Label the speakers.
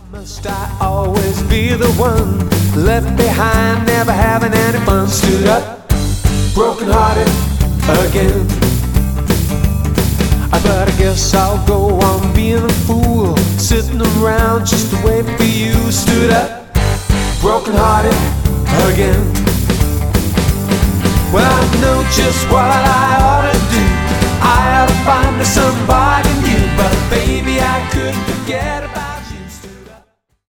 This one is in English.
Speaker 1: Must I always be the one left behind, never having any fun? Stood up, broken hearted again. But I guess I'll go on being a fool, sitting around just to wait for you. Stood up, broken hearted again. Well, I know just what I